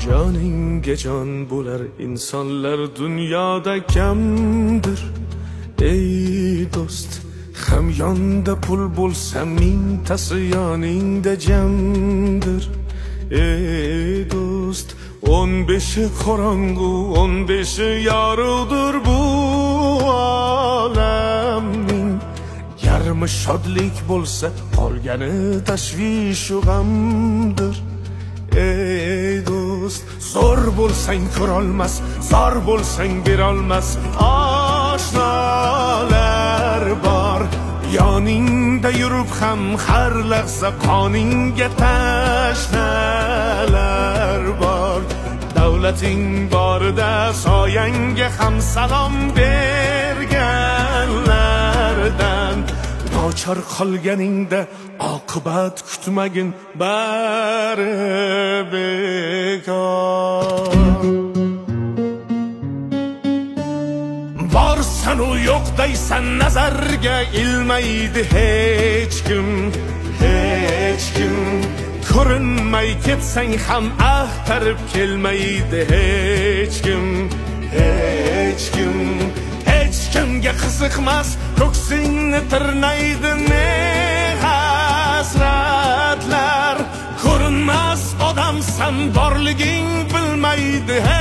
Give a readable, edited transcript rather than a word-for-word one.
Joningga jon bo'lar insonlar dunyoda kamdir. Ey do'st, hamyonda pul bo'lsa mingtasi yoningda jamdir. Ey do'st, 15 qorong'u 15 yorug'dir bu olamning. Yarmi shodlik bo'lsa qolgani tashvish u g'amdir. Ey do'st, zo'r bo'lsang ko'rolmas, zor bo'lsang berolmas oshnolar bor. Yoningda yurib ham har lahza qoningga tashnalar bor. Davlating borida soyangga ham salom berganlardan. Nochor qolganingda oqibat kutmagin, bari bekor. Borsan u yo'q deysan, nazarga ilmaydi hech kim, hech kim. Ko'rinmay ketsang ham axtarib kelmaydi hech kim, hech kim. Hech kimga qiziqmas, ko'ksingni tirnaydi ne hasratlar. Ko'rinmas odamsan, borliging bilmaydi